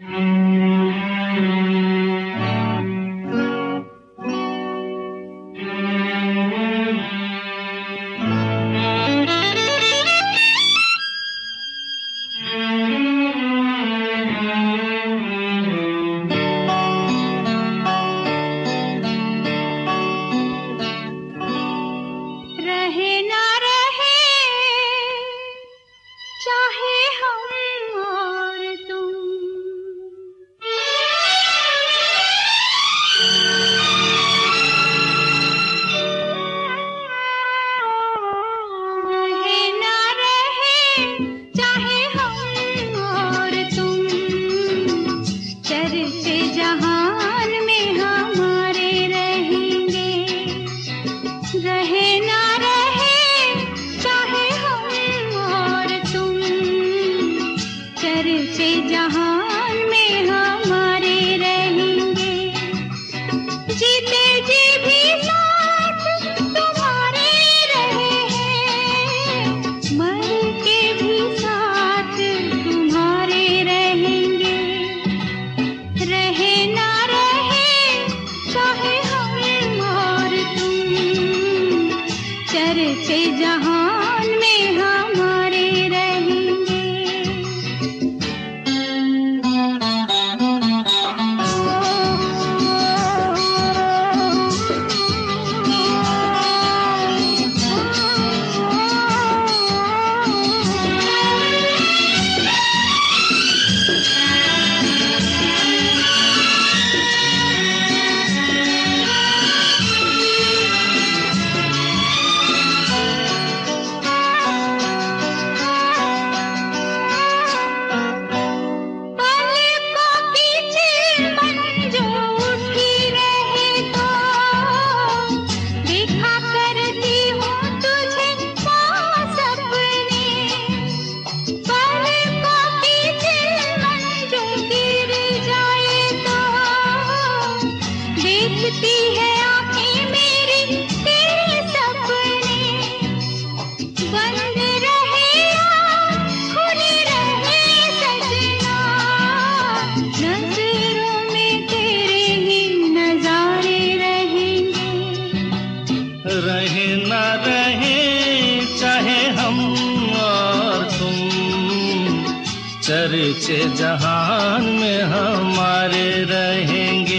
चर्चे जहान में हमारे रहेंगे।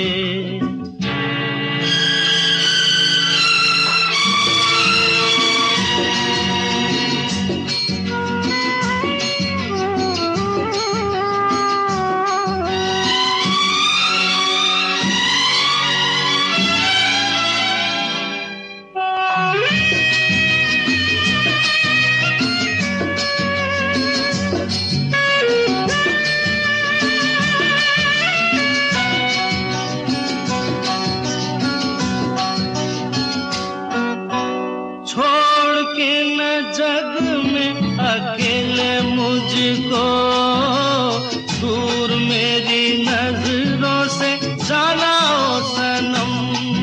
जग में अकेले मुझको दूर मेरी नजरों से जाना ओ सनम।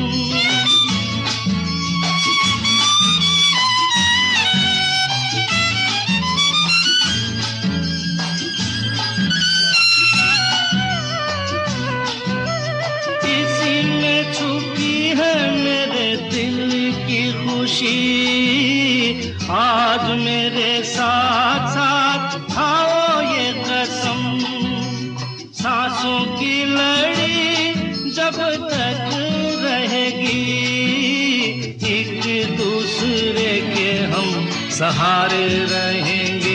इसी में छुपी है मेरे दिल की खुशी, आज मेरे साथ साथ खाओ ये कसम। सांसों की लड़ी जब तक रहेगी, एक दूसरे के हम सहारे रहेंगे।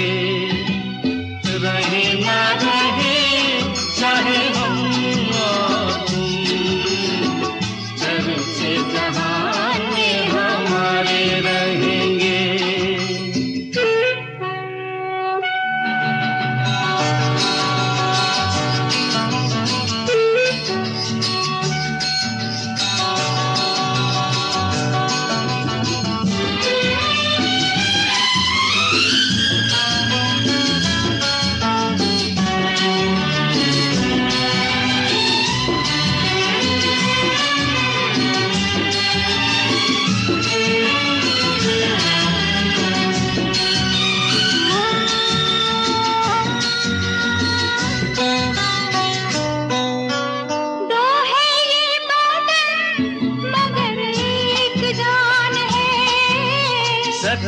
रहे ना रहे चाहे हम और तुम, चर्चे जहान में हमारे रहेंगे।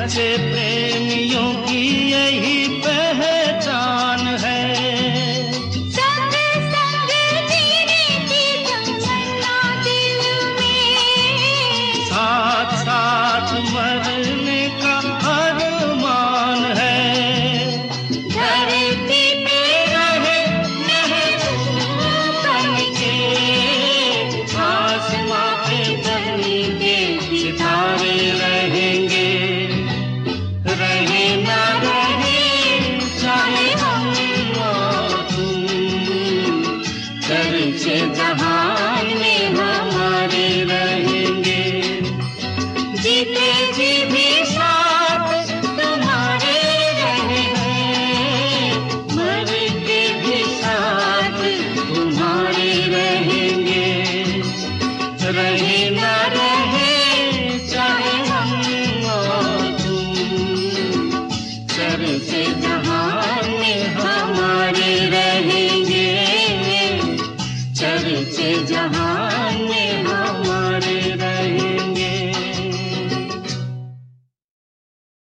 सच्चे प्रेमियों की यही पहचान है। संग संग जीने की तमन्ना दिल में, साथ साथ मरने का अरमान है। धरती पे रहे महबूब बन के, आसमां पे बन के सितारे रहेंगे। रहे ना रहे चाहे हम और तुम, चर्चे जहान में हमारे रहेंगे। जीते जी भी साथ तुम्हारे रहे हैं, मर के भी साथ तुम्हारे रहेंगे। रहे ना रहे चाहे हम और तुम, चर्चे जहान में